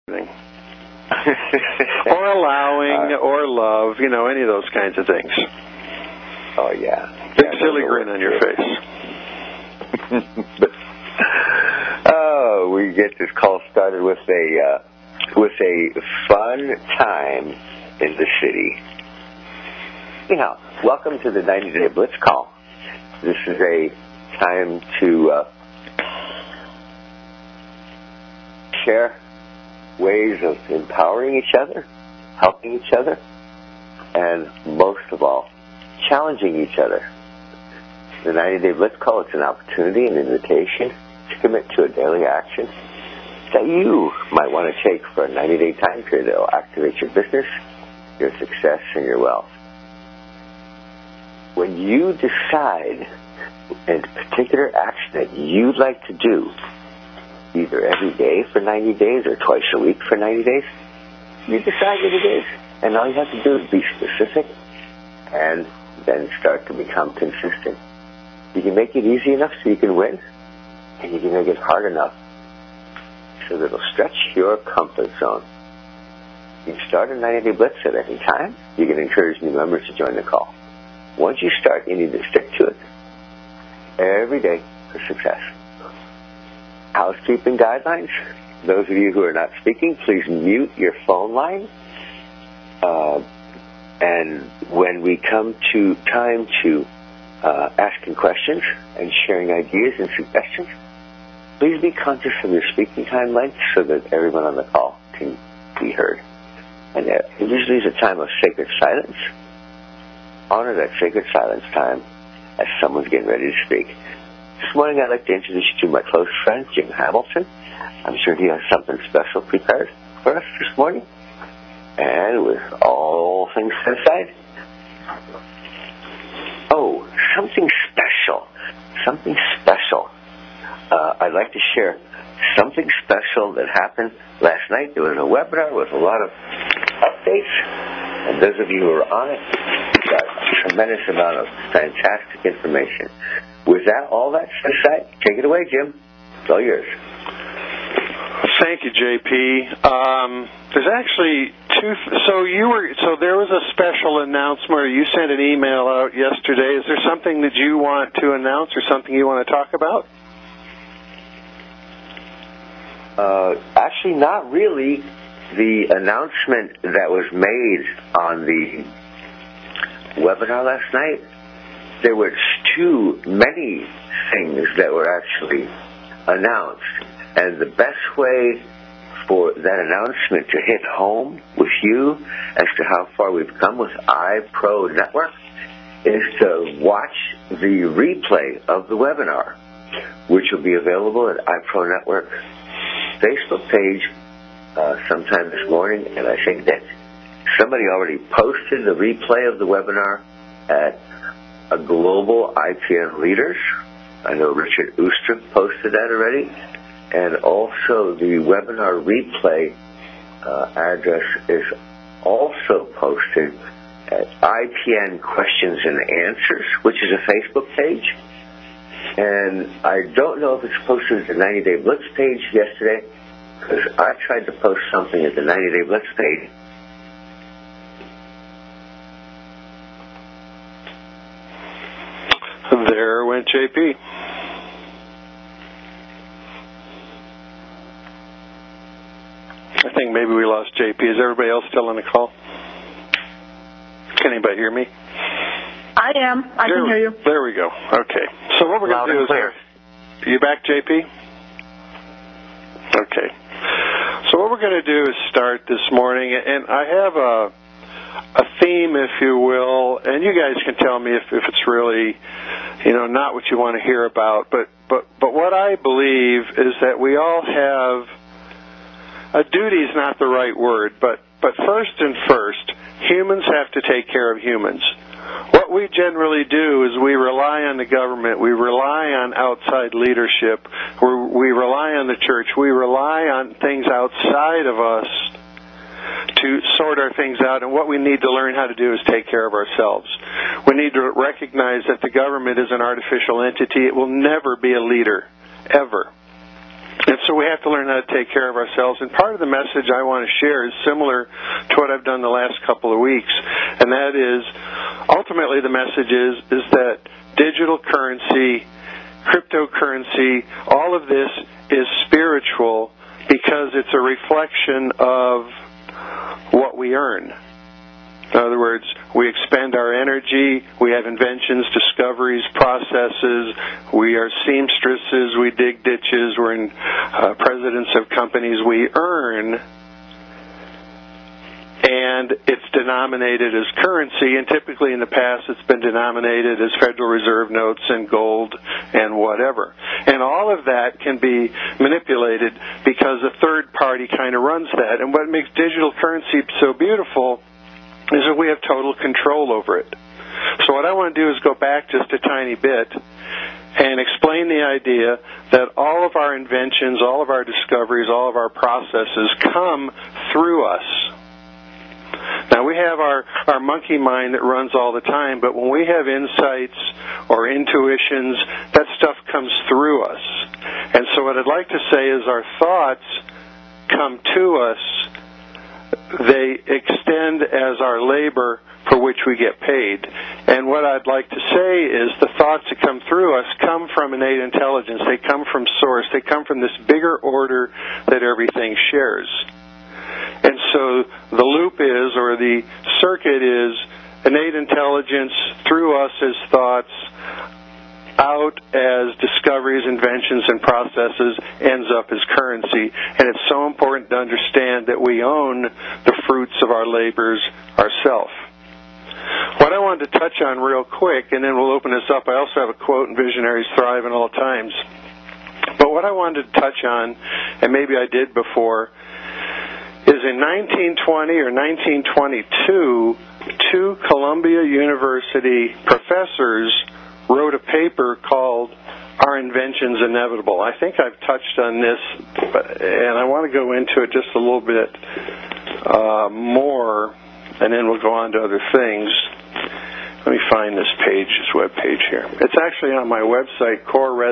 or allowing, or love, any of those kinds of things. Oh, yeah. Big silly grin on your face. Oh, we get this call started with a fun time in the city. Anyhow, welcome to the 90-Day Blitz call. This is a time to share ways of empowering each other, helping each other, and most of all, challenging each other. The 90-Day Blitz call, it's an opportunity, an invitation to commit to a daily action that you might want to take for a 90-day time period that will activate your business, your success, and your wealth. When you decide a particular action that you'd like to do, either every day for 90 days or twice a week for 90 days, you decide what it is. And all you have to do is be specific and then start to become consistent. You can make it easy enough so you can win, and you can make it hard enough so that it'll stretch your comfort zone. You can start a 90-day blitz at any time. You can encourage new members to join the call. Once you start, you need to stick to it every day for success. Housekeeping guidelines. Those of you who are not speaking, please mute your phone line. And when we come to time to asking questions and sharing ideas and suggestions, please be conscious of your speaking time length so that everyone on the call can be heard. And it usually is a time of sacred silence. Honor that sacred silence time as someone's getting ready to speak. This morning I'd like to introduce you to my close friend, Jim Hamilton. I'm sure he has something special prepared for us this morning. And with all things set aside, something special. Something special. I'd like to share something special that happened last night. There was a webinar with a lot of updates. And those of you who are on it got a tremendous amount of fantastic information. With all that set aside, take it away, Jim. It's all yours. Thank you, JP. There's actually two. So there was a special announcement, or you sent an email out yesterday. Is there something that you want to announce, or something you want to talk about? Actually, not really. The announcement that was made on the webinar last night, there were too many things that were actually announced. And the best way for that announcement to hit home with you as to how far we've come with iPro Network is to watch the replay of the webinar, which will be available at iPro Network Facebook page sometime this morning. And I think that somebody already posted the replay of the webinar at a Global IPN Leaders. I know Richard Ooster posted that already. And also the webinar replay address is also posted at IPN Questions and Answers, which is a Facebook page. And I don't know if it's posted at the 90-Day Blitz page yesterday, because I tried to post something at the 90-Day Blitz page. There went JP. I think maybe we lost JP. Is everybody else still on the call? Can anybody hear me? I am. I can hear you. There we go. Okay. So what we're going to do is... Are you back, JP? Okay. So what we're going to do is start this morning, and I have a theme, if you will, and you guys can tell me if it's really, not what you want to hear about, but what I believe is that we all have... A duty is not the right word, but first, humans have to take care of humans. What we generally do is we rely on the government, we rely on outside leadership, we rely on the church, we rely on things outside of us to sort our things out, and what we need to learn how to do is take care of ourselves. We need to recognize that the government is an artificial entity. It will never be a leader, ever. And so we have to learn how to take care of ourselves. And part of the message I want to share is similar to what I've done the last couple of weeks, and that is, ultimately the message is that digital currency, cryptocurrency, all of this is spiritual because it's a reflection of what we earn. In other words, we expend our energy, we have inventions, discoveries, processes, we are seamstresses, we dig ditches, we're in presidents of companies, we earn, and it's denominated as currency, and typically in the past it's been denominated as Federal Reserve notes and gold and whatever. And all of that can be manipulated because a third party kind of runs that. And what makes digital currency so beautiful is that we have total control over it. So what I want to do is go back just a tiny bit and explain the idea that all of our inventions, all of our discoveries, all of our processes come through us. Now, we have our monkey mind that runs all the time, but when we have insights or intuitions, that stuff comes through us. And so what I'd like to say is our thoughts come to us. They extend as our labor for which we get paid. And what I'd like to say is the thoughts that come through us come from innate intelligence. They come from source. They come from this bigger order that everything shares. And so the loop is, or the circuit is, innate intelligence through us as thoughts, out as discoveries, inventions, and processes, ends up as currency. And it's so important to understand that we own the fruits of our labors ourselves. What I wanted to touch on real quick, and then we'll open this up, I also have a quote in Visionaries Thrive in All Times. But what I wanted to touch on, and maybe I did before, is in 1920 or 1922, two Columbia University professors wrote a paper called Are Inventions Inevitable? I think I've touched on this, and I want to go into it just a little bit more, and then we'll go on to other things. Let me find this page, this web page here. It's actually on my website,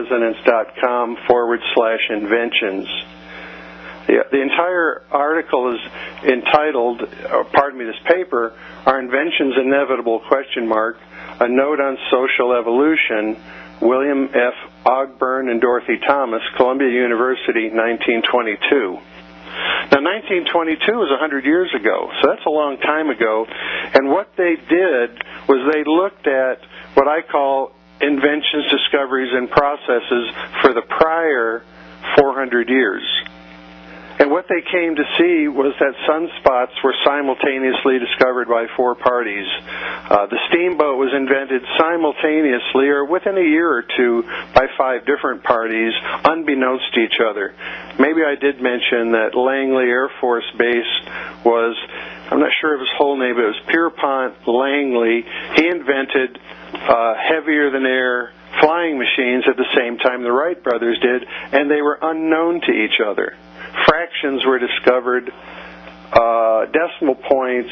coreresonance.com/inventions. The entire article is entitled, this paper, Are Inventions Inevitable? A Note on Social Evolution, William F. Ogburn and Dorothy Thomas, Columbia University, 1922. Now, 1922 was 100 years ago, so that's a long time ago. And what they did was they looked at what I call inventions, discoveries, and processes for the prior 400 years. And what they came to see was that sunspots were simultaneously discovered by four parties. The steamboat was invented simultaneously or within a year or two by five different parties, unbeknownst to each other. Maybe I did mention that Langley Air Force Base was, I'm not sure of his whole name, but it was Pierpont Langley. He invented heavier-than-air flying machines at the same time the Wright brothers did, and they were unknown to each other. Fractions were discovered, decimal points,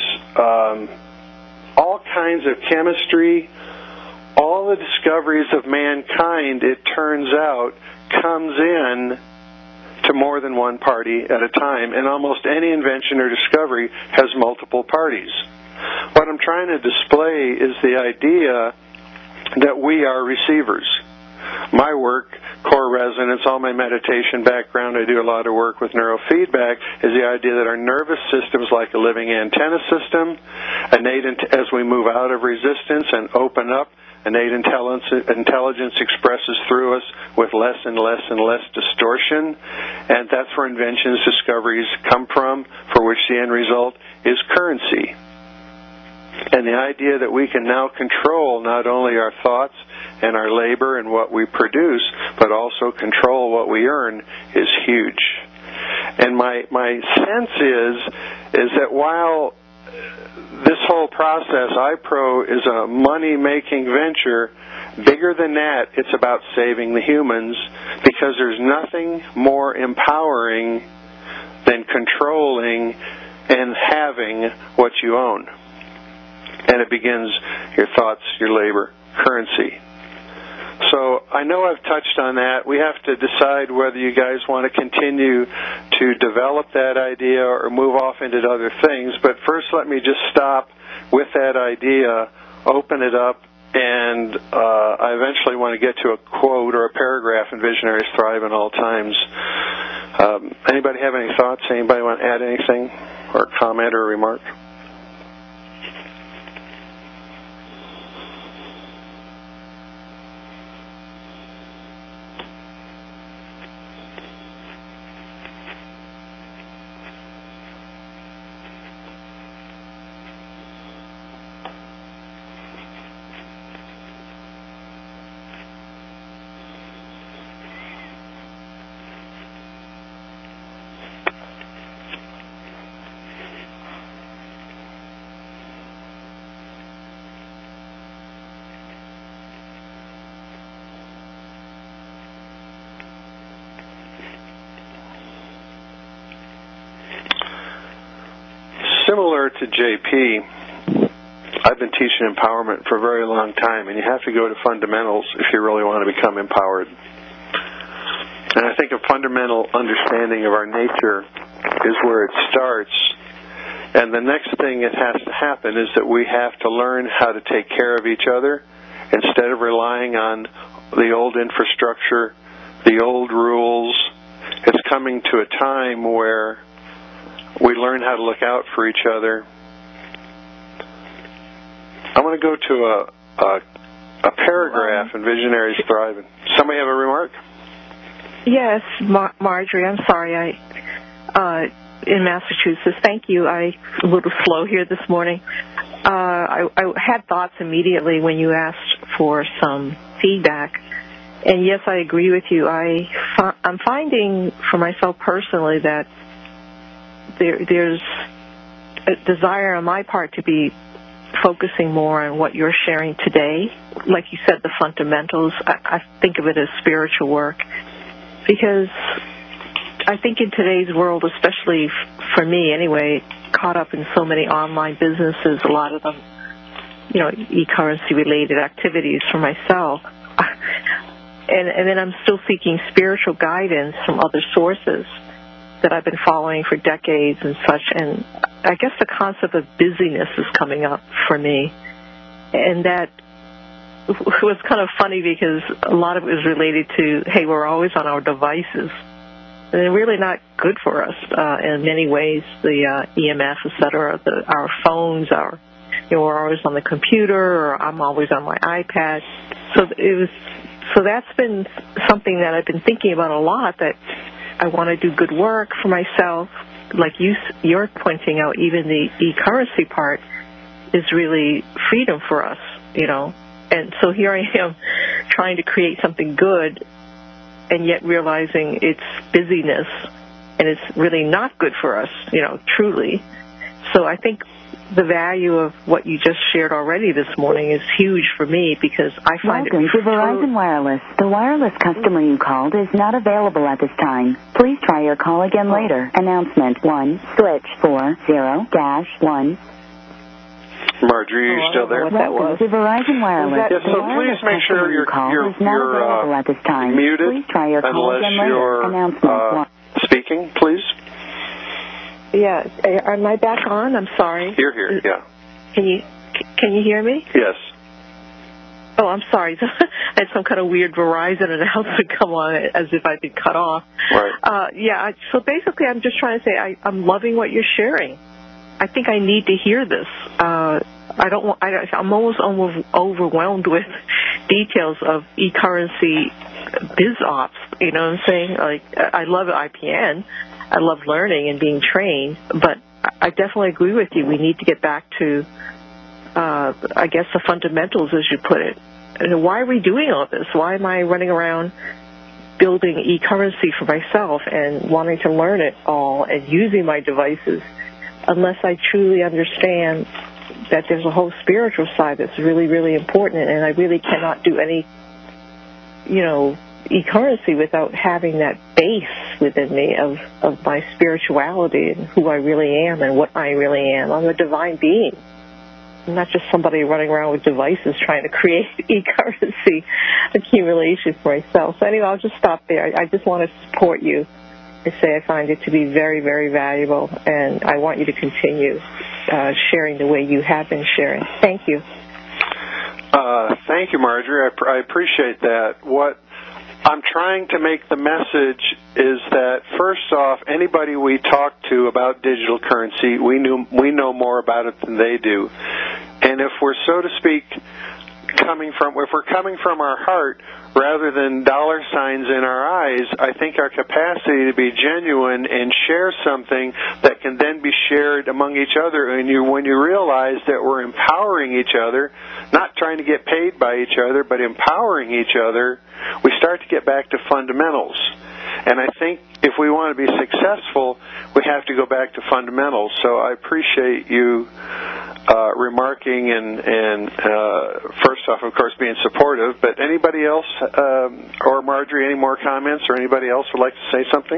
all kinds of chemistry, all the discoveries of mankind, it turns out, comes in to more than one party at a time, and almost any invention or discovery has multiple parties. What I'm trying to display is the idea that we are receivers. My work, core resonance, all my meditation background, I do a lot of work with neurofeedback, is the idea that our nervous system is like a living antenna system. As we move out of resistance and open up, innate intelligence expresses through us with less and less and less distortion. And that's where inventions, discoveries come from, for which the end result is currency. And the idea that we can now control not only our thoughts and our labor and what we produce, but also control what we earn is huge. And my sense is that while this whole process, iPro, is a money-making venture, bigger than that, it's about saving the humans, because there's nothing more empowering than controlling and having what you own. And it begins your thoughts, your labor, currency. So I know I've touched on that. We have to decide whether you guys want to continue to develop that idea or move off into other things. But first, let me just stop with that idea, open it up, and I eventually want to get to a quote or a paragraph in Visionaries Thrive in All Times. Anybody have any thoughts? Anybody want to add anything or comment or remark? Similar to JP, I've been teaching empowerment for a very long time, and you have to go to fundamentals if you really want to become empowered. And I think a fundamental understanding of our nature is where it starts. And the next thing that has to happen is that we have to learn how to take care of each other instead of relying on the old infrastructure, the old rules. It's coming to a time where we learn how to look out for each other. I want to go to a paragraph in Visionaries Thrive. Somebody have a remark? Yes, Marjorie. I'm sorry. In Massachusetts. Thank you. I'm a little slow here this morning. I had thoughts immediately when you asked for some feedback. And yes, I agree with you. I'm finding for myself personally that there's a desire on my part to be focusing more on what you're sharing today. Like you said, the fundamentals, I think of it as spiritual work. Because I think in today's world, especially for me anyway, caught up in so many online businesses, a lot of them, e-currency related activities for myself. And then I'm still seeking spiritual guidance from other sources that I've been following for decades and such. And I guess the concept of busyness is coming up for me. And that was kind of funny because a lot of it was related to, hey, we're always on our devices. And they're really not good for us in many ways, the EMF, et cetera, our phones, we're always on the computer, or I'm always on my iPad. So that's been something that I've been thinking about a lot, that I want to do good work for myself. Like you're pointing out, even the e-currency part is really freedom for us, And so here I am trying to create something good, and yet realizing it's busyness, and it's really not good for us, truly. So I think the value of what you just shared already this morning is huge for me, because I find Welcome to Verizon Wireless. The wireless customer you called is not available at this time. Please try your call again later. Announcement 1, switch 40-1. Marjorie, are you still there? Welcome to Verizon Wireless. Yes, so please make sure you're at this time. Muted Please try your call unless again later. you're Announcement speaking, please. Yeah, am I back on? I'm sorry. You're here, yeah. Can you hear me? Yes. Oh, I'm sorry. I had some kind of weird Verizon announcement come on as if I'd been cut off. Right. So basically I'm just trying to say I'm loving what you're sharing. I think I need to hear this. I'm almost overwhelmed with details of e-currency biz ops. You know what I'm saying? Like, I love IPN. I love learning and being trained, but I definitely agree with you. We need to get back to, I guess, the fundamentals, as you put it. And why are we doing all this? Why am I running around building e-currency for myself and wanting to learn it all and using my devices, unless I truly understand that there's a whole spiritual side that's really, really important, and I really cannot do any, e-currency without having that base within me of my spirituality and who I really am and what I really am. I'm a divine being. not just somebody running around with devices trying to create e-currency accumulation for myself. So anyway, I'll just stop there. I just want to support you and say I find it to be very, very valuable, and I want you to continue sharing the way you have been sharing. Thank you. Thank you, Marjorie. I appreciate that. What I'm trying to make the message is that, first off, anybody we talk to about digital currency, we know more about it than they do. And if we're, so to speak, if we're coming from our heart rather than dollar signs in our eyes, I think our capacity to be genuine and share something that can then be shared among each other, and when you realize that we're empowering each other, not trying to get paid by each other, but empowering each other, we start to get back to fundamentals. And I think if we want to be successful, we have to go back to fundamentals. So I appreciate you remarking and first off, of course, being supportive. But anybody else, or Marjorie, any more comments, or anybody else would like to say something?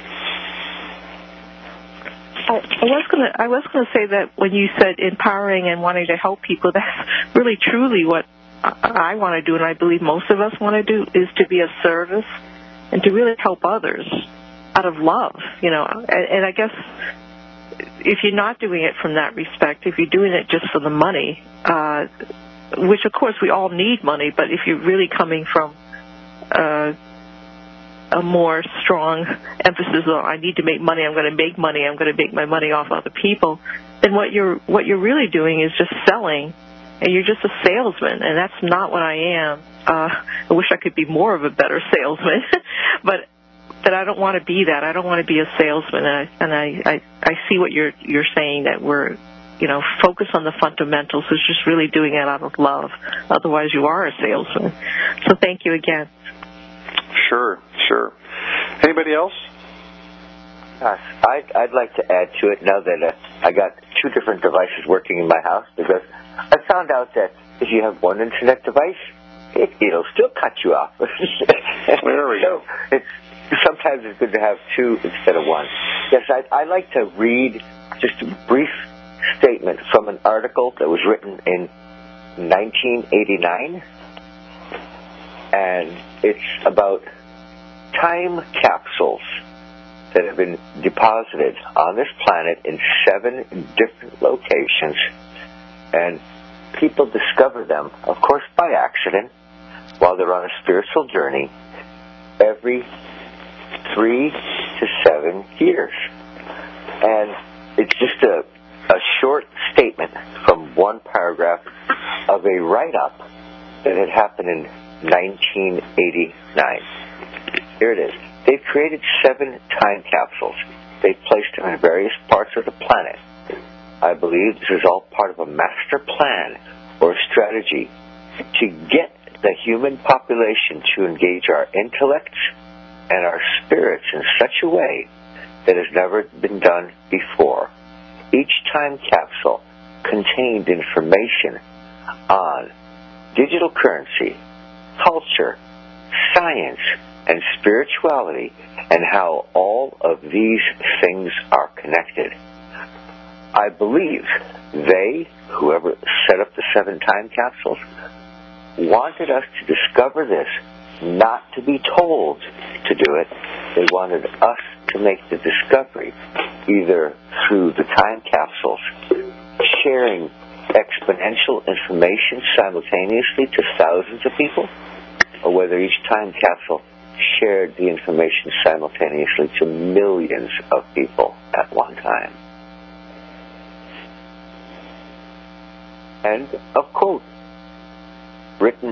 I was gonna say that when you said empowering and wanting to help people, that's really truly what I want to do, and I believe most of us want to do, is to be of service and to really help others out of love, you know. And I guess if you're not doing it from that respect, if you're doing it just for the money, which of course we all need money, but if you're really coming from a more strong emphasis on I need to make money, I'm going to make money, I'm going to make my money off other people, then what you're really doing is just selling, and you're just a salesman, and that's not what I am. I wish I could be more of a better salesman, but I don't want to be that. I don't want to be a salesman, and I see what you're saying, that we're, you know, focus on the fundamentals. It's just really doing it out of love. Otherwise, you are a salesman. So thank you again. Sure. Anybody else? I'd like to add to it now that I got two different devices working in my house, because I found out that if you have one internet device, it'll still cut you off. There we go. Sometimes it's good to have two instead of one. Yes, I'd like to read just a brief statement from an article that was written in 1989, and it's about time capsules that have been deposited on this planet in 7 different locations, and people discover them, of course, by accident, while they're on a spiritual journey, every 3 to 7 years. And it's just a short statement from one paragraph of a write-up that had happened in 1989. Here it is. They've created 7 time capsules. They've placed them in various parts of the planet. I believe this is all part of a master plan or strategy to get the human population to engage our intellects and our spirits in such a way that has never been done before. Each time capsule contained information on digital currency, culture, science, and spirituality, and how all of these things are connected. I believe whoever set up the 7 time capsules, wanted us to discover this, not to be told to do it. They wanted us to make the discovery, either through the time capsules, sharing exponential information simultaneously to thousands of people, or whether each time capsule shared the information simultaneously to millions of people at one time. And a quote written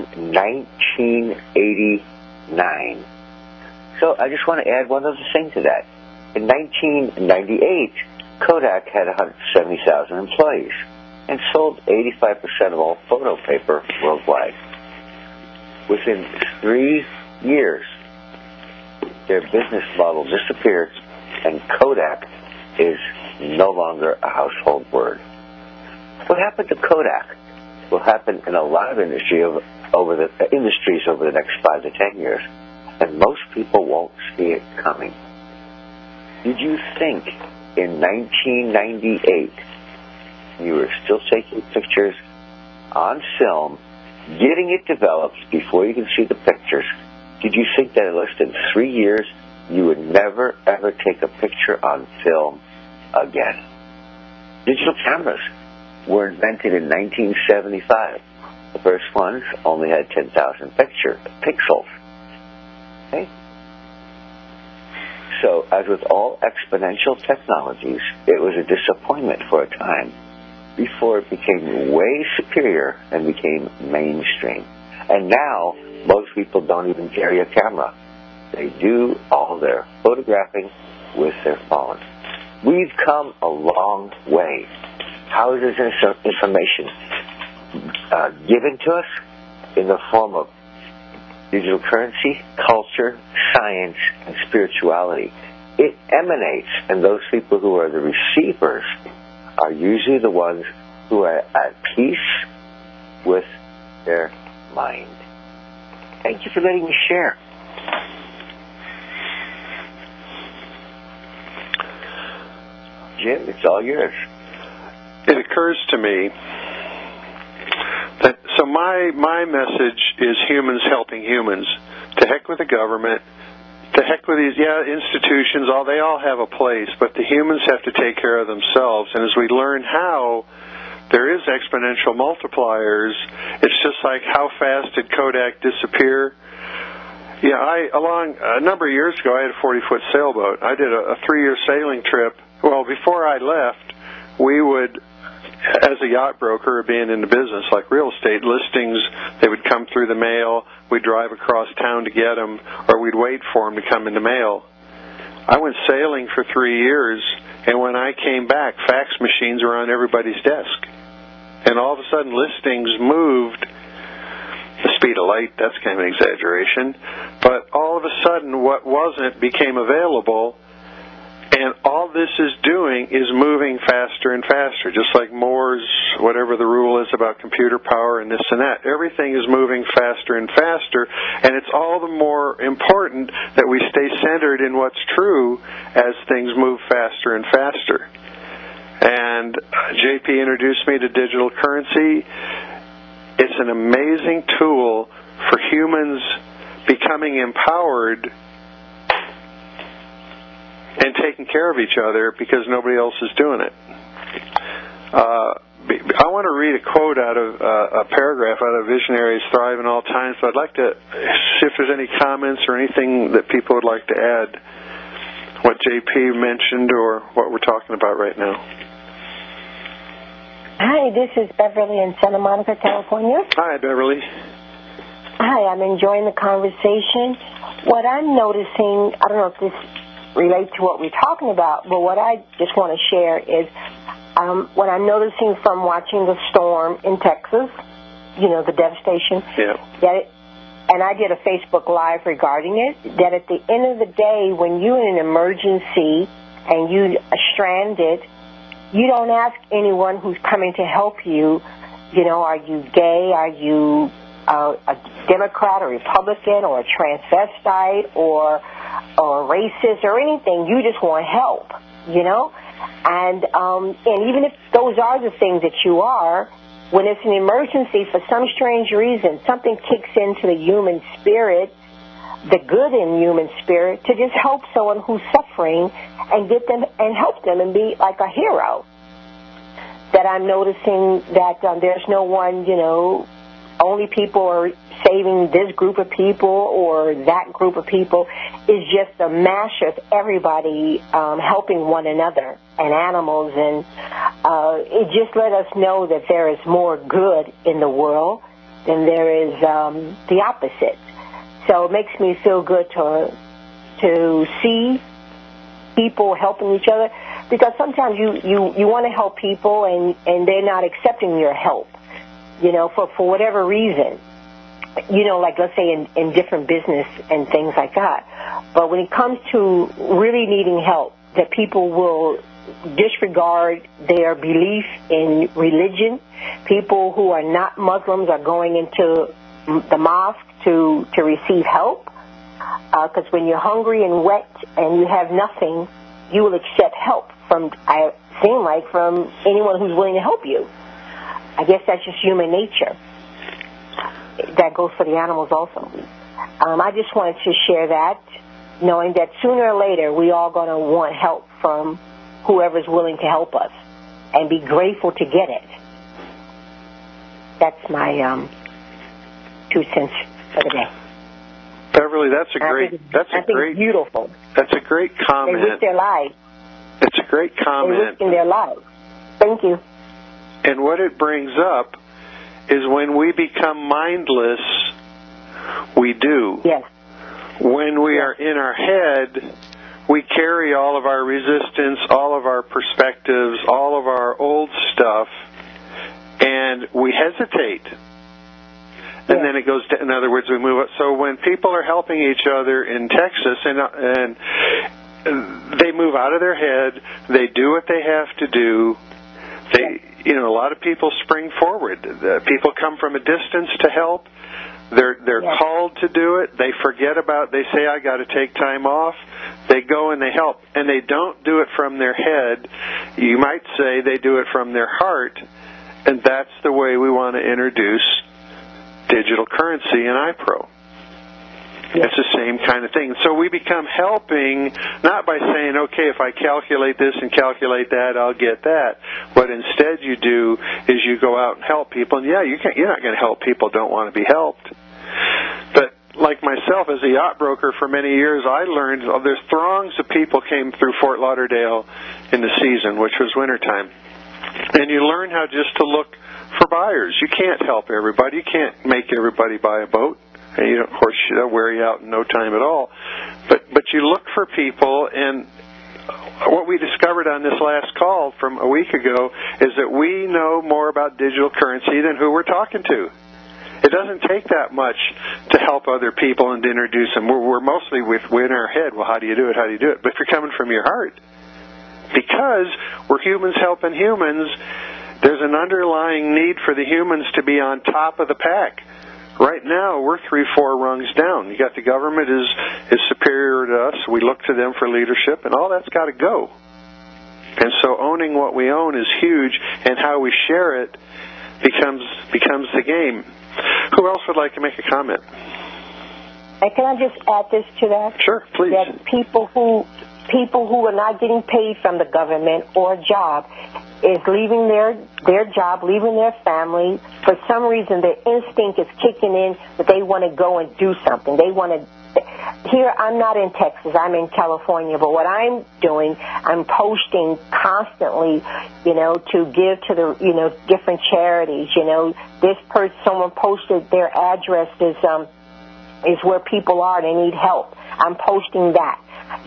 1989. So I just want to add one other thing to that. In 1998, Kodak had 170,000 employees and sold 85% of all photo paper worldwide. Within 3 years, their business model disappeared, and Kodak is no longer a household word. What happened to Kodak will happen in a lot of industries over the next 5 to 10 years, and most people won't see it coming. Did you think in 1998 you were still taking pictures on film, getting it developed before you can see the pictures, did you think that in less than 3 years you would never, ever take a picture on film again? Digital cameras were invented in 1975. The first ones only had 10,000 pixels. Okay? So, as with all exponential technologies, it was a disappointment for a time before it became way superior and became mainstream. And now, most people don't even carry a camera. They do all their photographing with their phone. We've come a long way. How is this information given to us? In the form of digital currency, culture, science, and spirituality. It emanates, and those people who are the receivers are usually the ones who are at peace with their mind. Thank you for letting me share. Jim, it's all yours. It occurs to me that, so my message is humans helping humans. To heck with the government. To heck with these, institutions, they all have a place, but the humans have to take care of themselves. And as we learn how there is exponential multipliers, it's just like how fast did Kodak disappear? A number of years ago, I had a 40-foot sailboat. I did a 3-year sailing trip. Well, before I left, we would, as a yacht broker, being in the business, like real estate listings, they would come through the mail. We'd drive across town to get them, or we'd wait for them to come in the mail. I went sailing for 3 years, and when I came back, fax machines were on everybody's desk. And all of a sudden, listings moved the speed of light. That's kind of an exaggeration. But all of a sudden, what wasn't became available. And all this is doing is moving faster and faster, just like Moore's, whatever the rule is about computer power and this and that. Everything is moving faster and faster, and it's all the more important that we stay centered in what's true as things move faster and faster. And JP introduced me to digital currency. It's an amazing tool for humans becoming empowered and taking care of each other because nobody else is doing it. I want to read a quote out of a paragraph out of Visionaries Thrive in All Times, but I'd like to see if there's any comments or anything that people would like to add, what JP mentioned or what we're talking about right now. Hi, this is Beverly in Santa Monica, California. Hi, Beverly. Hi, I'm enjoying the conversation. What I'm noticing, I don't know if this relate to what we're talking about, but what I just want to share is what I'm noticing from watching the storm in Texas, the devastation. Yeah. And I did a Facebook Live regarding it, that at the end of the day, when you're in an emergency and you are stranded, you don't ask anyone who's coming to help you, are you gay, are you a Democrat or Republican or a transvestite or racist or anything. You just want help, And even if those are the things that you are, when it's an emergency for some strange reason, something kicks into the human spirit, the good in human spirit, to just help someone who's suffering and get them and help them and be like a hero. That I'm noticing that there's no one, only people are saving this group of people or that group of people. Is just a mash of everybody helping one another and animals. And it just let us know that there is more good in the world than there is the opposite. So it makes me feel good to see people helping each other, because sometimes you want to help people and they're not accepting your help, for whatever reason, like let's say in different business and things like that. But when it comes to really needing help, that people will disregard their belief in religion. People who are not Muslims are going into the mosque to receive help, because when you're hungry and wet and you have nothing, you will accept help from anyone who's willing to help you. I guess that's just human nature. That goes for the animals also. I just wanted to share that, knowing that sooner or later we all going to want help from whoever's willing to help us, and be grateful to get it. That's my 2 cents for the day. Beverly, that's a great beautiful. That's a great comment. They risk their lives. It's a great comment. They're risking their lives. Thank you. And what it brings up is when we become mindless, we do. Yes. When we are in our head, we carry all of our resistance, all of our perspectives, all of our old stuff, and we hesitate. And then it goes to, in other words, we move up. So when people are helping each other in Texas and they move out of their head, they do what they have to do. A lot of people spring forward. People come from a distance to help. They're called to do it. They forget about. They say, "I got to take time off." They go and they help, and they don't do it from their head. You might say they do it from their heart, and that's the way we want to introduce digital currency in iPro. It's the same kind of thing. So we become helping not by saying, okay, if I calculate this and calculate that, I'll get that. What instead you do is you go out and help people. And you're not going to help people who don't want to be helped. But like myself, as a yacht broker for many years, I learned there's throngs of people came through Fort Lauderdale in the season, which was wintertime. And you learn how just to look for buyers. You can't help everybody. You can't make everybody buy a boat. And of course, they'll wear you out in no time at all. But you look for people, and what we discovered on this last call from a week ago is that we know more about digital currency than who we're talking to. It doesn't take that much to help other people and to introduce them. We're mostly in our head, well, how do you do it, how do you do it? But if you're coming from your heart, because we're humans helping humans, there's an underlying need for the humans to be on top of the pack. Right now, we're 3-4 rungs down. You got the government is superior to us. We look to them for leadership, and all that's got to go. And so owning what we own is huge, and how we share it becomes the game. Who else would like to make a comment? And can I just add this to that? Sure, please. That people who are not getting paid from the government or a job is leaving their job, leaving their family. For some reason, their instinct is kicking in that they want to go and do something. They want to. Here, I'm not in Texas. I'm in California. But what I'm doing, I'm posting constantly, to give to the, different charities. Someone posted their address is where people are. They need help. I'm posting that.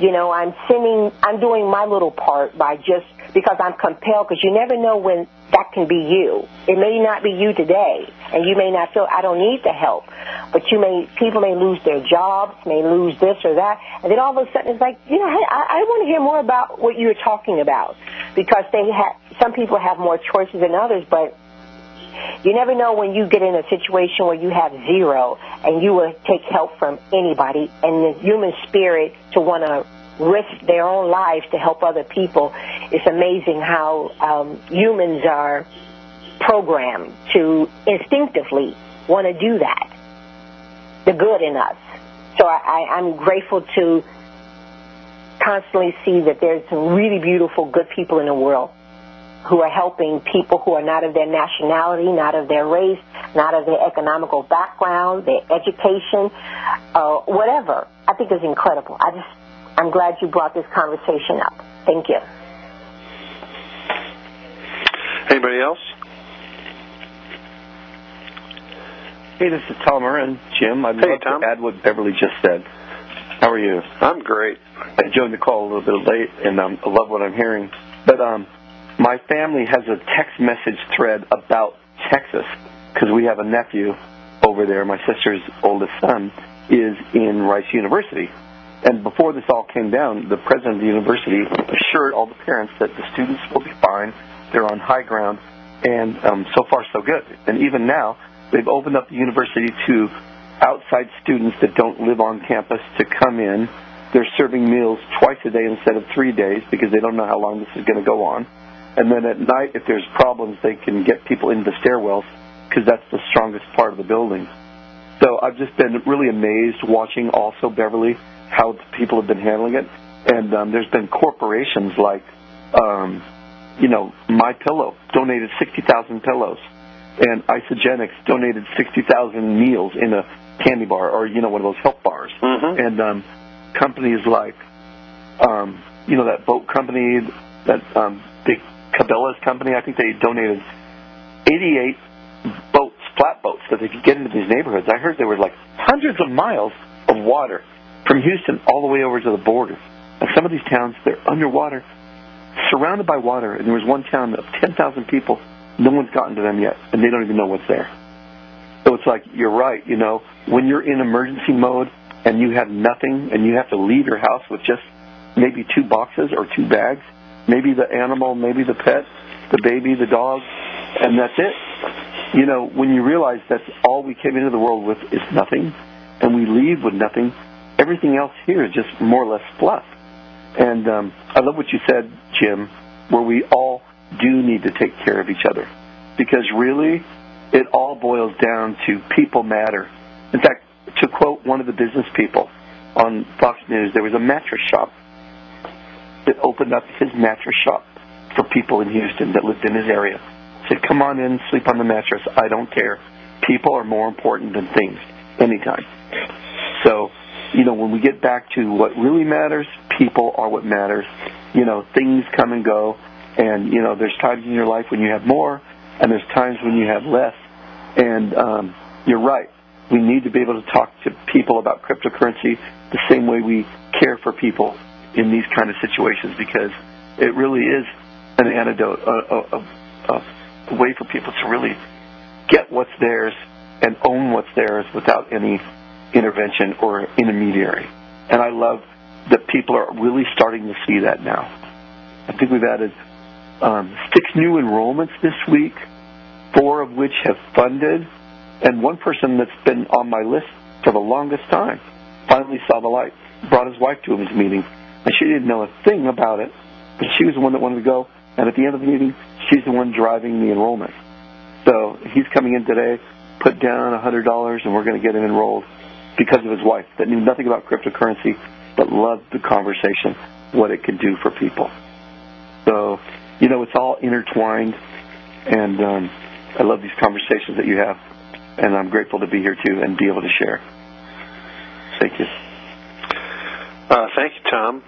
I'm doing my little part because I'm compelled, because you never know when that can be you. It may not be you today, and you may not feel, I don't need the help. But people may lose their jobs, may lose this or that, and then all of a sudden it's like, hey, I want to hear more about what you're talking about, because some people have more choices than others, but you never know when you get in a situation where you have zero and you will take help from anybody, and the human spirit to want to risk their own lives to help other people. It's amazing how humans are programmed to instinctively want to do that, the good in us. So I'm grateful to constantly see that there's some really beautiful, good people in the world who are helping people who are not of their nationality, not of their race, not of their economical background, their education, whatever. I think it's incredible. I'm glad you brought this conversation up. Thank you. Anybody else? Hey, this is Tom Moran. Jim, I'd love to add what Beverly just said. How are you? I'm great. I joined the call a little bit late, and I love what I'm hearing. But my family has a text message thread about Texas, because we have a nephew over there. My sister's oldest son is in Rice University. And before this all came down, the president of the university assured all the parents that the students will be fine. They're on high ground, and so far so good. And even now, they've opened up the university to outside students that don't live on campus to come in. They're serving meals twice a day instead of 3 days, because they don't know how long this is going to go on. And then at night, if there's problems, they can get people into the stairwells because that's the strongest part of the building. So I've just been really amazed watching also, Beverly, how people have been handling it. And there's been corporations like, My Pillow donated 60,000 pillows. And Isogenics donated 60,000 meals in a candy bar or, one of those health bars. Mm-hmm. And companies like, that boat company, that big Cabela's company, I think they donated 88 boats, flat boats, that they could get into these neighborhoods. I heard there were like hundreds of miles of water from Houston all the way over to the border. And some of these towns, they're underwater, surrounded by water. And there was one town of 10,000 people. No one's gotten to them yet, and they don't even know what's there. So it's like, you're right, when you're in emergency mode and you have nothing and you have to leave your house with just maybe 2 boxes or 2 bags, maybe the animal, maybe the pet, the baby, the dog, and that's it. When you realize that's all we came into the world with is nothing, and we leave with nothing, everything else here is just more or less fluff. And I love what you said, Jim, where we all do need to take care of each other. Because really, it all boils down to people matter. In fact, to quote one of the business people on Fox News, there was a mattress shop that opened up his mattress shop for people in Houston that lived in his area. Said, come on in, sleep on the mattress. I don't care. People are more important than things, anytime. So, when we get back to what really matters, people are what matters. Things come and go. And, there's times in your life when you have more, and there's times when you have less. And you're right. We need to be able to talk to people about cryptocurrency the same way we care for people in these kind of situations, because it really is an antidote, a way for people to really get what's theirs and own what's theirs without any intervention or intermediary. And I love that people are really starting to see that now. I think we've added 6 new enrollments this week, 4 of which have funded, and one person that's been on my list for the longest time finally saw the light, brought his wife to his meeting, and she didn't know a thing about it, but she was the one that wanted to go, and at the end of the meeting, she's the one driving the enrollment. So he's coming in today, put down $100, and we're going to get him enrolled because of his wife that knew nothing about cryptocurrency but loved the conversation, what it could do for people. So, it's all intertwined, and I love these conversations that you have, and I'm grateful to be here, too, and be able to share. Thank you. Thank you, Tom.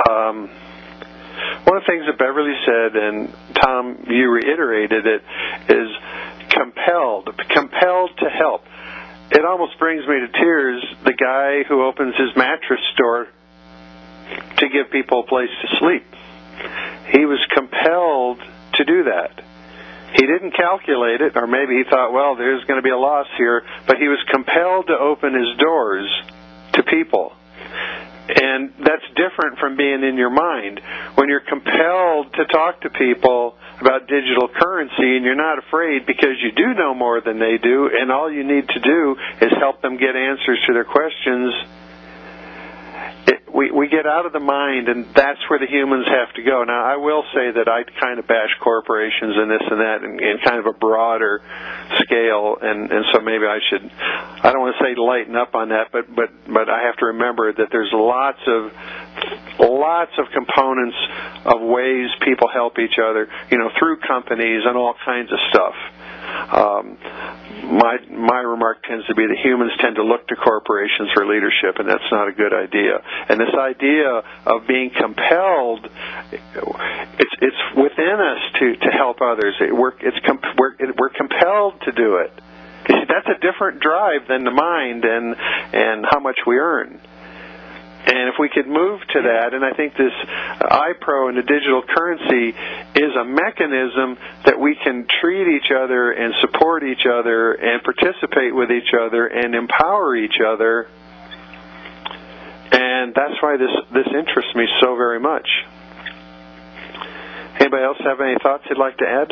One of the things that Beverly said, and Tom, you reiterated it, is compelled to help. It almost brings me to tears, the guy who opens his mattress store to give people a place to sleep. He was compelled to do that. He didn't calculate it, or maybe he thought, well, there's going to be a loss here, but he was compelled to open his doors to people. And that's different from being in your mind. When you're compelled to talk to people about digital currency and you're not afraid because you do know more than they do, and all you need to do is help them get answers to their questions, we get out of the mind, and that's where the humans have to go. Now, I will say that I kind of bash corporations and this and that in kind of a broader scale, and so maybe I don't want to say lighten up on that, but I have to remember that there's lots of components of ways people help each other, through companies and all kinds of stuff. My remark tends to be that humans tend to look to corporations for leadership, and that's not a good idea. And this idea of being compelled, it's within us to help others. We're compelled to do it. That's a different drive than the mind and how much we earn. And if we could move to that, and I think this iPro and the digital currency is a mechanism that we can treat each other and support each other and participate with each other and empower each other, and that's why this interests me so very much. Anybody else have any thoughts you'd like to add?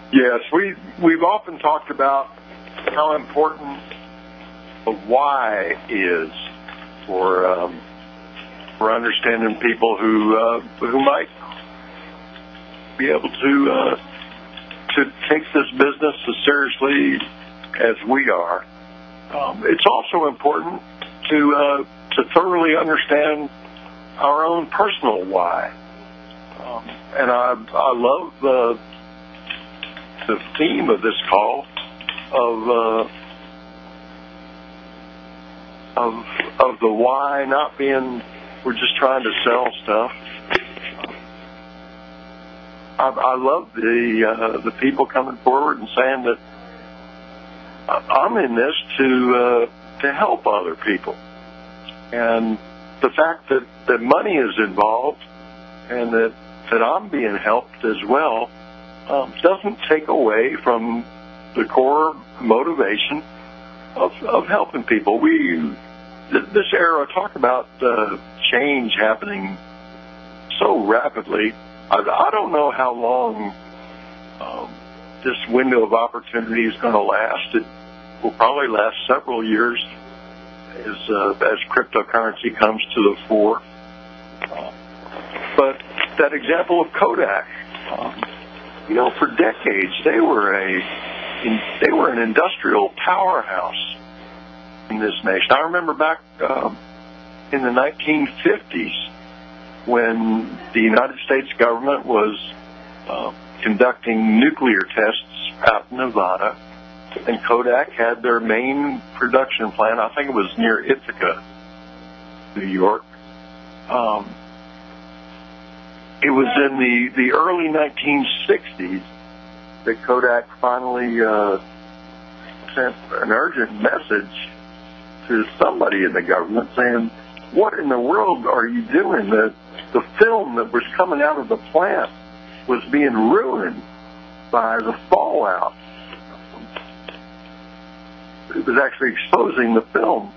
Yes, we've often talked about how important the why is for understanding people who might be able to take this business as seriously as we are. It's also important to thoroughly understand our own personal why. And I love the theme of this call of the why not being we're just trying to sell stuff. I love the people coming forward and saying that I'm in this to help other people, and the fact that money is involved and that I'm being helped as well doesn't take away from the core motivation of helping people. This era, talk about change happening so rapidly. I don't know how long this window of opportunity is going to last. It will probably last several years as cryptocurrency comes to the fore. But that example of Kodak, for decades they were an industrial powerhouse in this nation. I remember back in the 1950s when the United States government was conducting nuclear tests out in Nevada, and Kodak had their main production plant. I think it was near Ithaca, New York. It was in the early 1960s that Kodak finally sent an urgent message to somebody in the government saying, what in the world are you doing? The film that was coming out of the plant was being ruined by the fallout. It was actually exposing the film.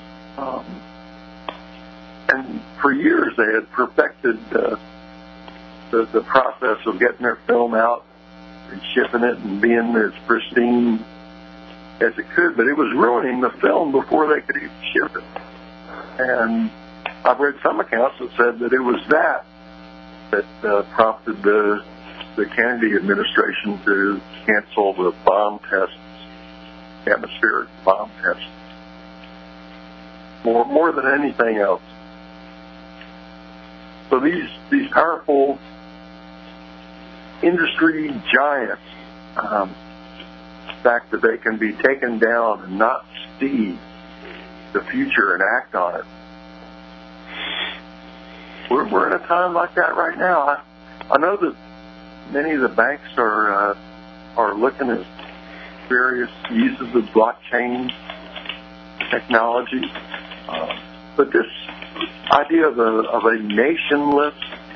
And for years they had perfected the process of getting their film out and shipping it and being as pristine as it could, but it was ruining the film before they could even ship it. And I've read some accounts that said that it was that prompted the Kennedy administration to cancel the bomb tests, atmospheric bomb tests, more than anything else. So these powerful industry giants, the fact that they can be taken down and not see the future and act on it. We're in a time like that right now. I know that many of the banks are looking at various uses of blockchain technology, but this idea of a nationless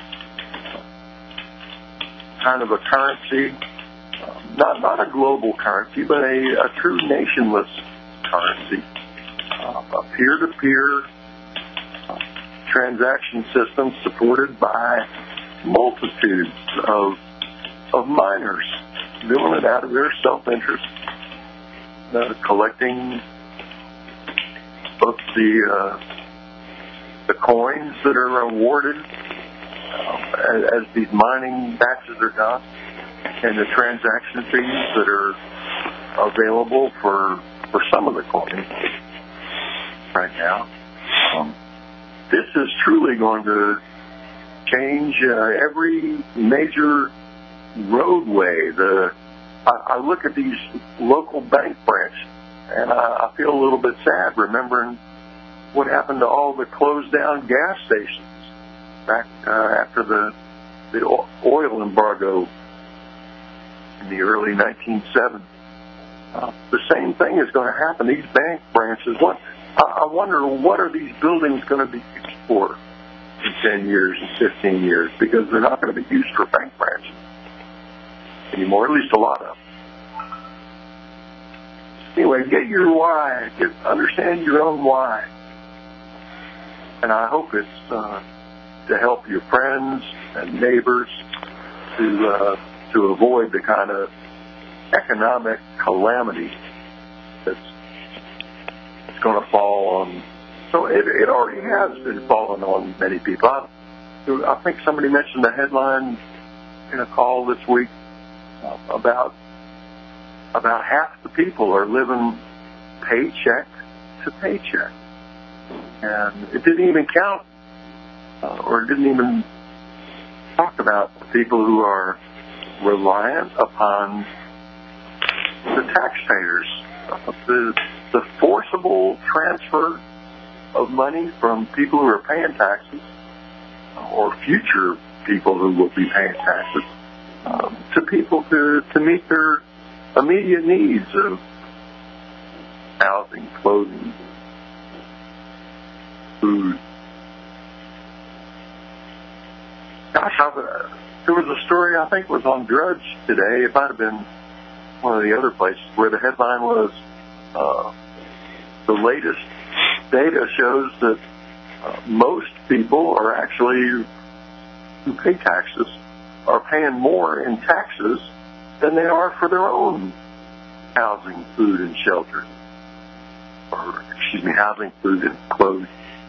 kind of a currency, not a global currency, but a true nationless currency, a peer-to-peer transaction system supported by multitudes of miners doing it out of their self-interest, collecting both the coins that are awarded as these mining batches are done, and the transaction fees that are available for some of the coins right now. This is truly going to change every major roadway. I look at these local bank branches, and I feel a little bit sad remembering what happened to all the closed down gas stations back after the oil embargo in the early 1970s. The same thing is going to happen. These bank branches, I wonder what are these buildings going to be used for in 10 years and 15 years, because they're not going to be used for bank branches anymore, at least a lot of them. Anyway, get your why. Understand your own why. And I hope it's to help your friends and neighbors to avoid the kind of economic calamity that's going to fall on. So it already has been falling on many people. I think somebody mentioned the headline in a call this week about half the people are living paycheck to paycheck. And it didn't even count, or it didn't even talk about the people who are reliant upon the taxpayers. The forcible transfer of money from people who are paying taxes, or future people who will be paying taxes, to people to meet their immediate needs of housing, clothing, food. Gosh, there was a story I think was on Drudge today. It might have been one of the other places where the headline was, the latest data shows that most people are actually, who pay taxes, are paying more in taxes than they are for their own housing, food, and shelter. Or, housing, food, and clothing.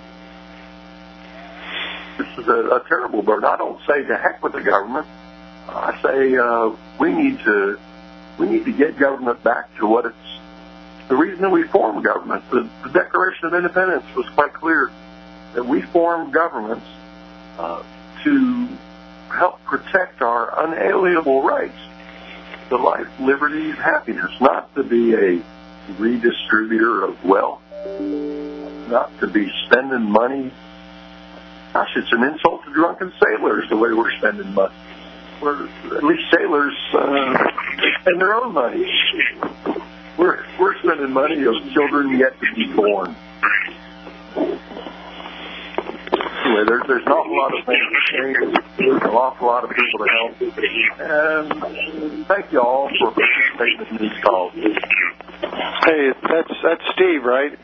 This is a terrible burden. I don't say to heck with the government. I say we need to get government back to what it's. The reason that we formed government, the Declaration of Independence was quite clear that we formed governments to help protect our unalienable rights to life, liberty, and happiness, not to be a redistributor of wealth, not to be spending money. Gosh, it's an insult to drunken sailors the way we're spending money. At least sailors spend their own money. We're spending money of children yet to be born. Anyway, there's an awful lot of things to change. There's an awful lot of people to help. And thank you all for participating in these calls. Hey, that's Steve, right?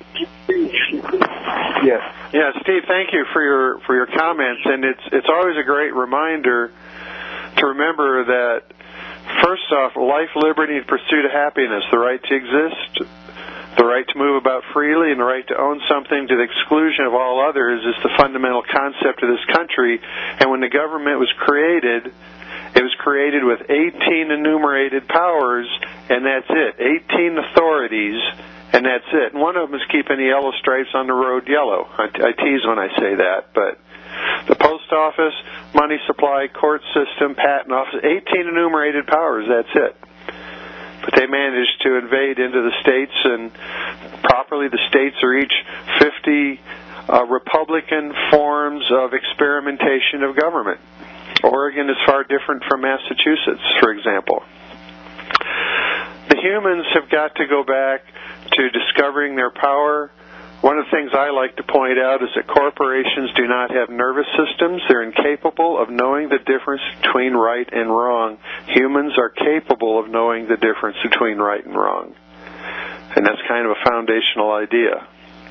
Yes. Yeah, Steve, thank you for your comments, and it's always a great reminder to remember that, first off, life, liberty, and pursuit of happiness, the right to exist, the right to move about freely, and the right to own something to the exclusion of all others is the fundamental concept of this country. And when the government was created, it was created with 18 enumerated powers, and that's it, 18 authorities, and that's it. And one of them is keeping the yellow stripes on the road yellow. I tease when I say that, but the post office, money supply, court system, patent office, 18 enumerated powers, that's it. But they managed to invade into the states, and properly the states are each 50 Republican forms of experimentation of government. Oregon is far different from Massachusetts, for example. The humans have got to go back to discovering their power. One of the things I like to point out is that corporations do not have nervous systems. They're incapable of knowing the difference between right and wrong. Humans are capable of knowing the difference between right and wrong. And that's kind of a foundational idea.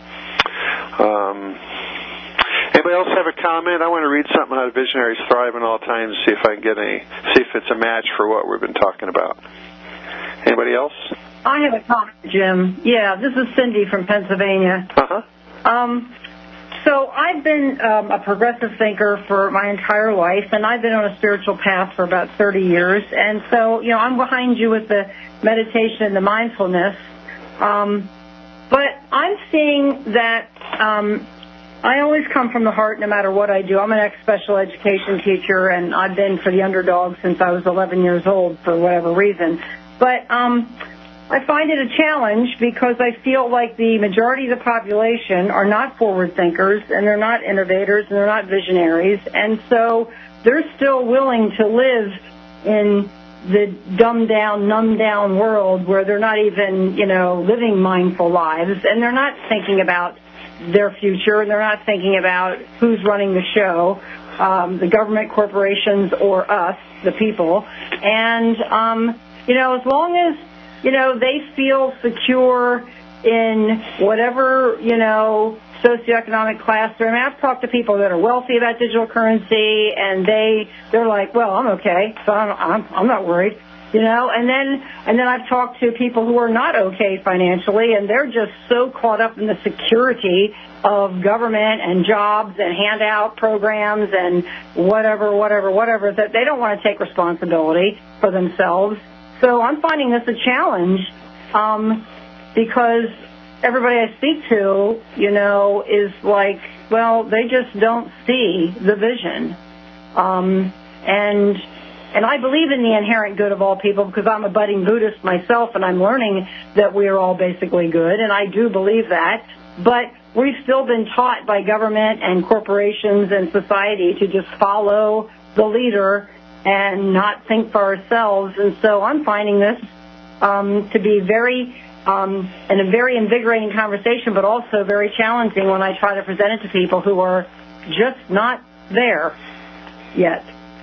Anybody else have a comment? I want to read something out of Visionaries Thrive in All Times, see if I can see if it's a match for what we've been talking about. Anybody else? I have a comment, Jim. Yeah, this is Cindy from Pennsylvania. Uh-huh. So I've been a progressive thinker for my entire life, and I've been on a spiritual path for about 30 years. And so, I'm behind you with the meditation and the mindfulness. But I'm seeing that I always come from the heart no matter what I do. I'm an ex-special education teacher, and I've been for the underdog since I was 11 years old for whatever reason. But I find it a challenge because I feel like the majority of the population are not forward thinkers, and they're not innovators, and they're not visionaries, and so they're still willing to live in the dumbed down, numbed down world where they're not even, living mindful lives, and they're not thinking about their future, and they're not thinking about who's running the show, the government, corporations, or us, the people. And, as long as they feel secure in whatever, socioeconomic class they're in. I've talked to people that are wealthy about digital currency, and they're like, well, I'm okay, so I'm not worried. And then I've talked to people who are not okay financially, and they're just so caught up in the security of government and jobs and handout programs and whatever, that they don't want to take responsibility for themselves. So I'm finding this a challenge because everybody I speak to, is like, well, they just don't see the vision. And I believe in the inherent good of all people because I'm a budding Buddhist myself, and I'm learning that we are all basically good, and I do believe that. But we've still been taught by government and corporations and society to just follow the leader and not think for ourselves. And so I'm finding this to be very and a very invigorating conversation, but also very challenging when I try to present it to people who are just not there yet.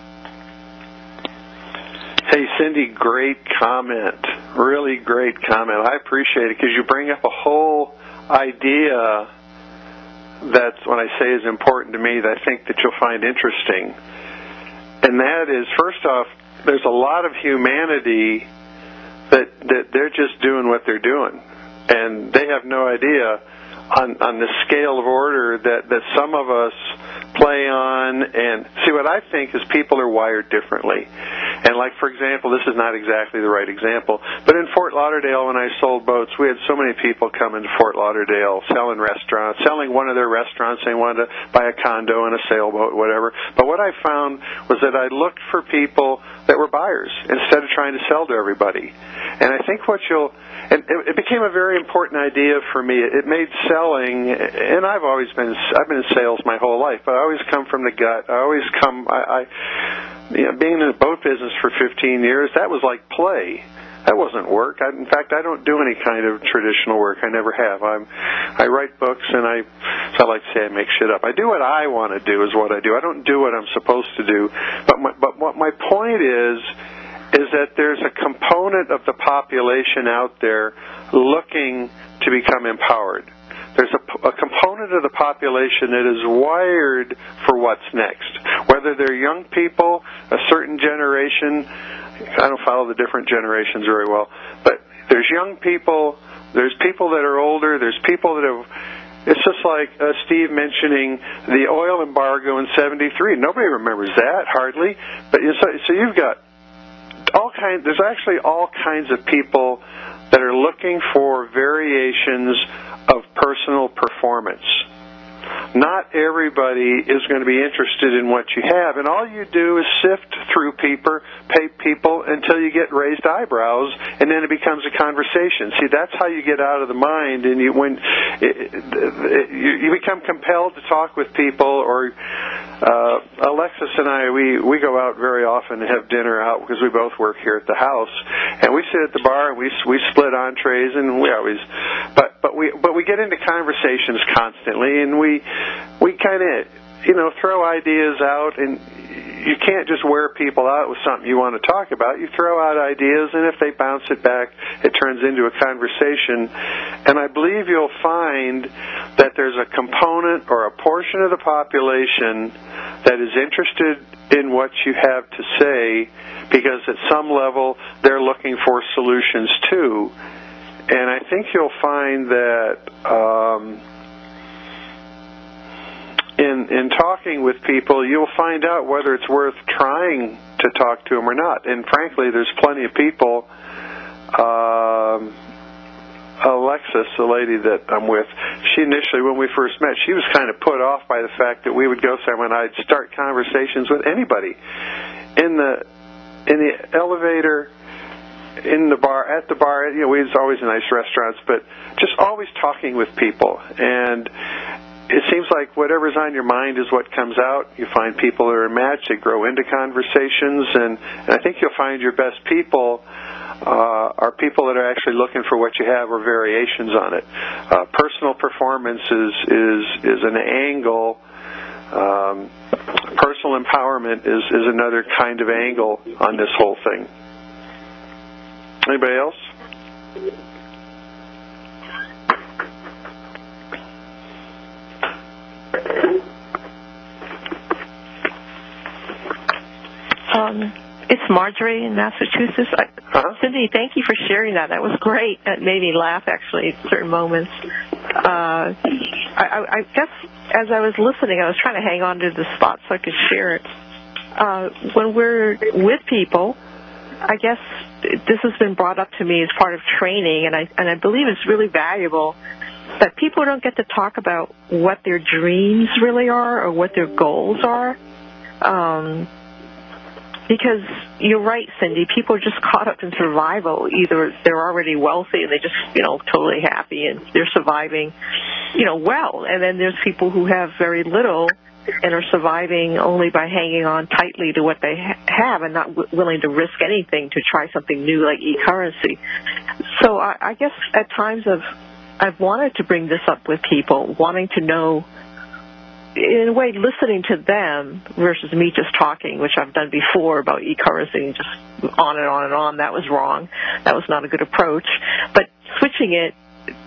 Hey, Cindy, great comment. Really great comment. I appreciate it because you bring up a whole idea that's what I say is important to me that I think that you'll find interesting. And that is, first off, there's a lot of humanity that they're just doing what they're doing. And they have no idea on the scale of order that some of us play on. And see, what I think is people are wired differently. And like, for example, this is not exactly the right example, but in Fort Lauderdale when I sold boats, we had so many people come into Fort Lauderdale selling restaurants, selling one of their restaurants. They wanted to buy a condo and a sailboat, whatever. But what I found was that I looked for people that were buyers instead of trying to sell to everybody. And I think and it became a very important idea for me. It made selling, and I've been in sales my whole life, but I always come from the gut. Being in the boat business for 15 years, that was like play. That wasn't work. In fact, I don't do any kind of traditional work. I never have. I write books, and I like to say I make shit up. I do what I want to do is what I do. I don't do what I'm supposed to do. But what my point is that there's a component of the population out there looking to become empowered. There's a component of the population that is wired for what's next. Whether they're young people, a certain generation, I don't follow the different generations very well, but there's young people, there's people that are older, there's people that have... It's just like Steve mentioning the oil embargo in '73. Nobody remembers that, hardly. But so you've got there's actually all kinds of people that are looking for variations of personal performance. Not everybody is going to be interested in what you have, and all you do is sift through people until you get raised eyebrows, and then it becomes a conversation. See, that's how you get out of the mind, and you become compelled to talk with people. Or Alexis and I, we go out very often and have dinner out because we both work here at the house, and we sit at the bar and we split entrees, and we always, but we get into conversations constantly, and we kind of, throw ideas out, and you can't just wear people out with something you want to talk about. You throw out ideas, and if they bounce it back, it turns into a conversation. And I believe you'll find that there's a component or a portion of the population that is interested in what you have to say because at some level they're looking for solutions too. And I think you'll find that in talking with people, you'll find out whether it's worth trying to talk to them or not. And frankly, there's plenty of people. Alexis, the lady that I'm with, she initially, when we first met, she was kind of put off by the fact that we would go somewhere and I'd start conversations with anybody in the elevator, in the bar, at the bar. We was always in nice restaurants, but just always talking with people. And it seems like whatever's on your mind is what comes out. You find people that are a match, they grow into conversations, and I think you'll find your best people are people that are actually looking for what you have or variations on it. Personal performance is an angle. Personal empowerment is another kind of angle on this whole thing. Anybody else? It's Marjorie in Massachusetts. Cindy, thank you for sharing that. That was great. That made me laugh, actually, at certain moments. I guess as I was listening, I was trying to hang on to the spot so I could share it. When we're with people, I guess this has been brought up to me as part of training, and I believe it's really valuable that people don't get to talk about what their dreams really are or what their goals are. Because you're right, Cindy, people are just caught up in survival. Either they're already wealthy and they just, totally happy and they're surviving, well. And then there's people who have very little and are surviving only by hanging on tightly to what they have and not willing to risk anything to try something new like e-currency. So I guess at times I've wanted to bring this up with people, wanting to know, in a way, listening to them versus me just talking, which I've done before about e-currency and just on and on and on. That was wrong. That was not a good approach. But switching it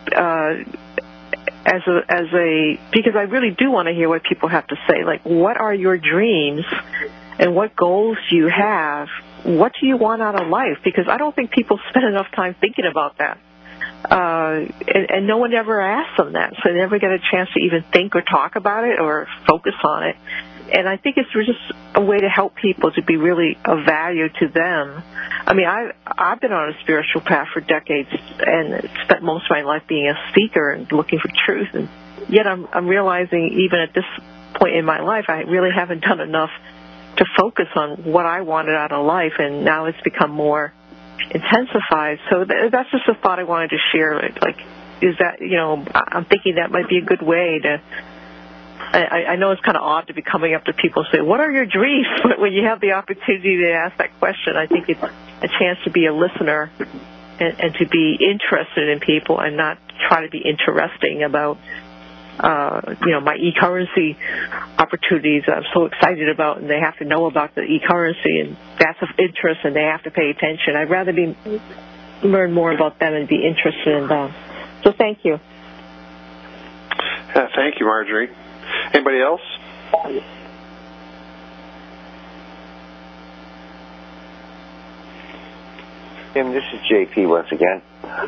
because I really do want to hear what people have to say. Like, what are your dreams and what goals do you have? What do you want out of life? Because I don't think people spend enough time thinking about that. And no one ever asks them that, so they never get a chance to even think or talk about it or focus on it. And I think it's just a way to help people to be really of value to them. I mean, I've been on a spiritual path for decades and spent most of my life being a seeker and looking for truth. And yet I'm realizing even at this point in my life, I really haven't done enough to focus on what I wanted out of life, and now it's become more intensified. So that's just a thought I wanted to share. Like, is that, I'm thinking that might be a good way to, I know it's kind of odd to be coming up to people and say, what are your dreams? But when you have the opportunity to ask that question, I think it's a chance to be a listener and to be interested in people and not try to be interesting about, my e-currency opportunities that I'm so excited about, and they have to know about the e-currency, and that's of interest, and they have to pay attention. I'd rather learn more about them and be interested in them. So thank you. Thank you, Marjorie. Anybody else? Tim, this is JP once again.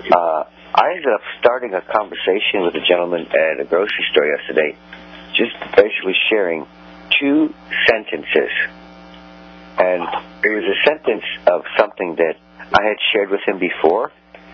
I ended up starting a conversation with a gentleman at a grocery store yesterday, just basically sharing 2 sentences. And it was a sentence of something that I had shared with him before.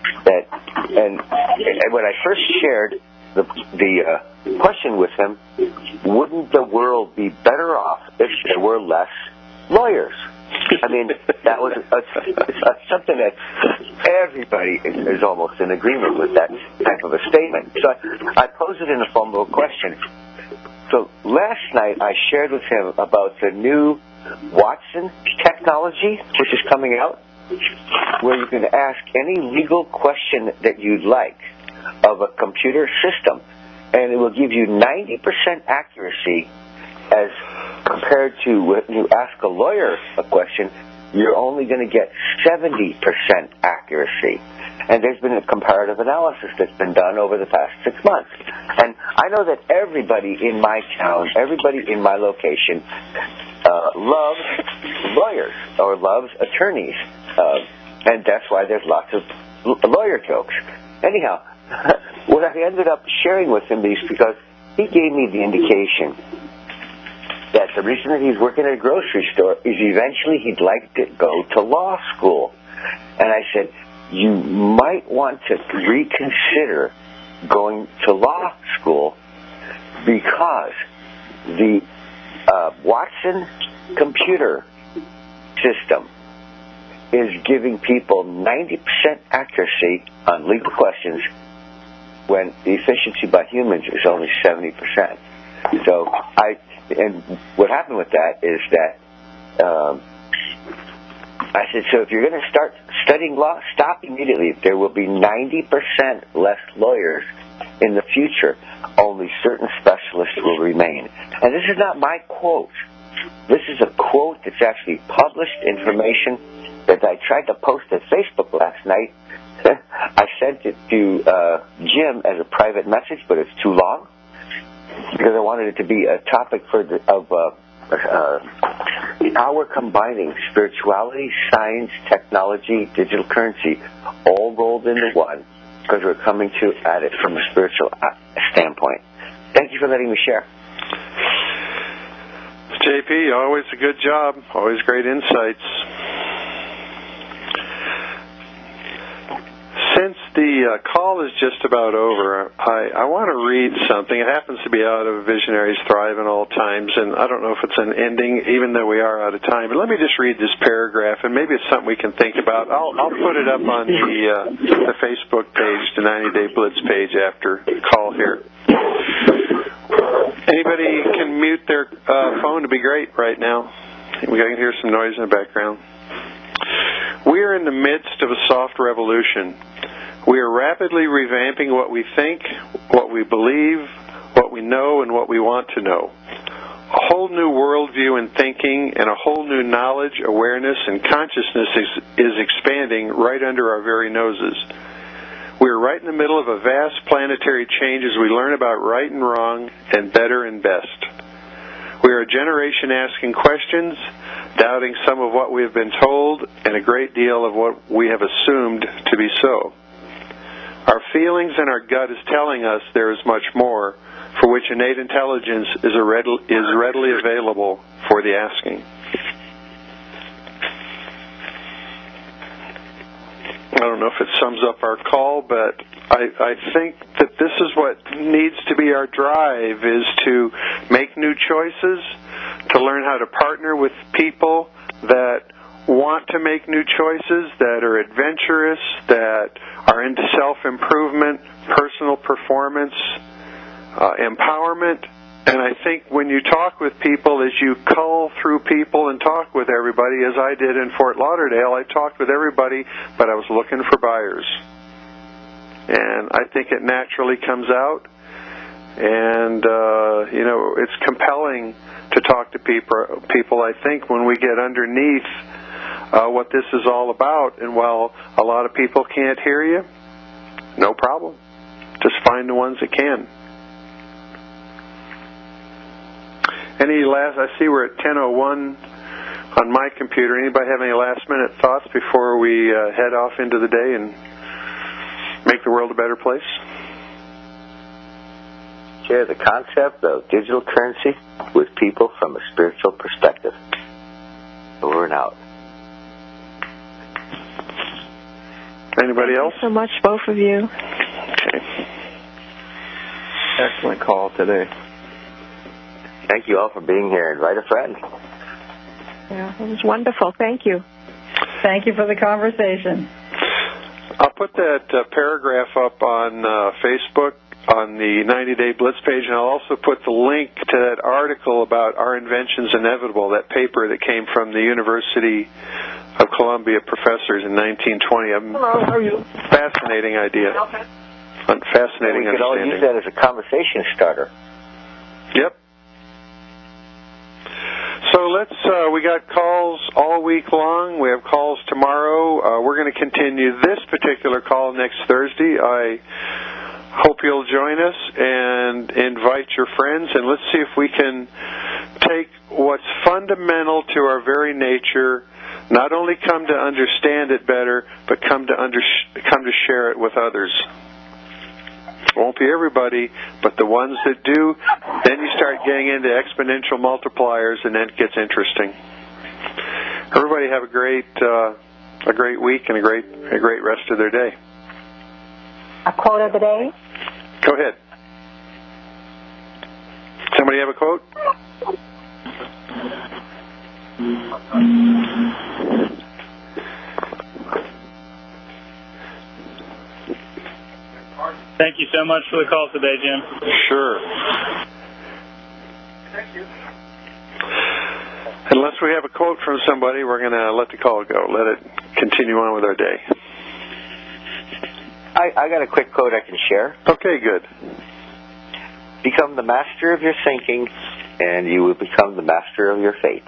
And when I first shared the question with him, wouldn't the world be better off if there were less lawyers? I mean, that was something that everybody is almost in agreement with, that type of a statement. So I posed it in the form of a question. So last night I shared with him about the new Watson technology, which is coming out, where you can ask any legal question that you'd like of a computer system, and it will give you 90% accuracy as compared to when you ask a lawyer a question, you're only going to get 70% accuracy. And there's been a comparative analysis that's been done over the past 6 months. And I know that everybody in my town, everybody in my location, loves lawyers or loves attorneys. And that's why there's lots of lawyer jokes. Anyhow, what I ended up sharing with him is because he gave me the indication that the reason that he's working at a grocery store is eventually he'd like to go to law school. And I said, you might want to reconsider going to law school because the Watson computer system is giving people 90% accuracy on legal questions when the efficiency by humans is only 70%. So and what happened with that is that I said, so if you're going to start studying law, stop immediately. There will be 90% less lawyers in the future. Only certain specialists will remain. And this is not my quote. This is a quote that's actually published information that I tried to post at Facebook last night. I sent it to Jim as a private message, but it's too long because I wanted it to be a topic of How we're combining spirituality, science, technology, digital currency, all rolled into one, because we're coming at it from a spiritual standpoint. Thank you for letting me share. JP, always a good job. Always great insights. Since the call is just about over, I want to read something. It happens to be out of Visionaries Thrive in All Times, and I don't know if it's an ending, even though we are out of time. But let me just read this paragraph, and maybe it's something we can think about. I'll put it up on the Facebook page, the 90-Day Blitz page after the call here. Anybody can mute their phone to be great right now. We can hear some noise in the background. We are in the midst of a soft revolution. We are rapidly revamping what we think, what we believe, what we know, and what we want to know. A whole new worldview and thinking and a whole new knowledge, awareness, and consciousness is expanding right under our very noses. We are right in the middle of a vast planetary change as we learn about right and wrong and better and best. We are a generation asking questions, doubting some of what we have been told, and a great deal of what we have assumed to be so. Our feelings and our gut is telling us there is much more, for which innate intelligence is readily available for the asking. I don't know if it sums up our call, but I think that this is what needs to be our drive, is to make new choices, to learn how to partner with people that want to make new choices, that are adventurous, that are into self-improvement, personal performance, empowerment. And I think when you talk with people, as you cull through people and talk with everybody, as I did in Fort Lauderdale, I talked with everybody, but I was looking for buyers. And I think it naturally comes out. And, it's compelling to talk to people, I think, when we get underneath what this is all about. And while a lot of people can't hear you, no problem. Just find the ones that can. I see we're at 10:01 on my computer. Anybody have any last-minute thoughts before we head off into the day and make the world a better place? Share the concept of digital currency with people from a spiritual perspective. Over and out. Anybody else? Thank you so much, both of you. Okay. Excellent call today. Thank you all for being here. Invite a friend. Yeah, it was wonderful. Thank you. Thank you for the conversation. I'll put that paragraph up on Facebook on the 90-Day Blitz page, and I'll also put the link to that article about Are Inventions Inevitable, that paper that came from the University of Columbia professors in 1920. Hello, how are you? Fascinating idea. Fascinating We could all use that as a conversation starter. Yep. So we got calls all week long. We have calls tomorrow. We're going to continue this particular call next Thursday. I hope you'll join us and invite your friends, and let's see if we can take what's fundamental to our very nature, not only come to understand it better, but come to share it with others. It won't be everybody, but the ones that do, then you start getting into exponential multipliers, and then it gets interesting. Everybody have a great week and a great rest of their day. A quote of the day? Go ahead. Somebody have a quote? Thank you so much for the call today, Jim. Sure. Thank you. Unless we have a quote from somebody, we're going to let the call go. Let it continue on with our day. I got a quick quote I can share. Okay, good. Become the master of your thinking, and you will become the master of your fate.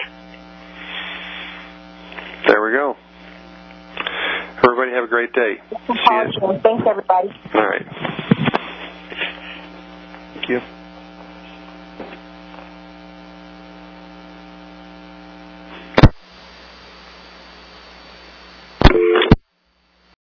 There we go. Everybody have a great day. Thanks, everybody. All right. Thank you.